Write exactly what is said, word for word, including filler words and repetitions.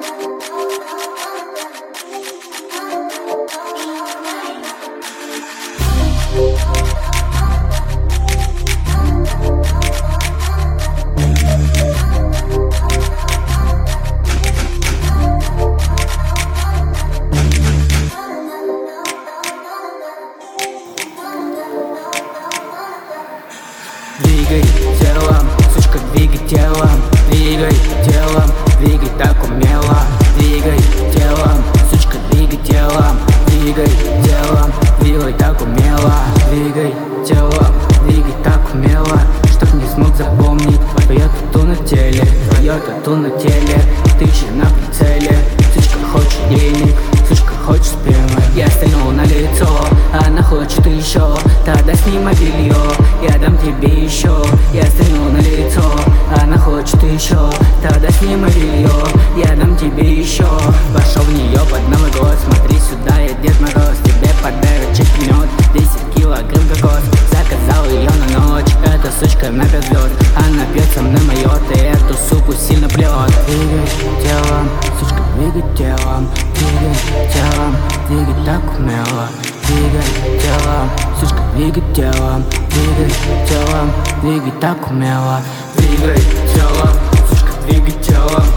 Двигай телом, сучка, двигай телом, двигай телом, двигай так умело. Двигай телом, сучка, двигай телом, двигай телом, двигай так умело. Двигай телом, двигай так умело, чтоб не смог запомнить твое тату на теле, твое тату на теле. Ты же на прицеле, сучка хочет денег, сучка хочет спермы. Я стянул на лицо, она хочет еще, тогда снимай белье, я дам тебе еще. Я стянул на лицо, она хочет еще, тогда снимай белье, я дам тебе еще. Пошел в нее под Новый год, смотри сюда, я Дед Мороз, тебе подарочек мед, десять килограмм кокос. Заказал ее на ночь, эта сучка на пять звезд, она пьет со мной майот, и эту суку сильно прет. Двигай телом, сучка, двигай телом, двигай телом, двигай так умело. Двигай телом, сучка, двигай телом, двигай телом, двигай так умело. Двигай телом, сучка, двигай телом,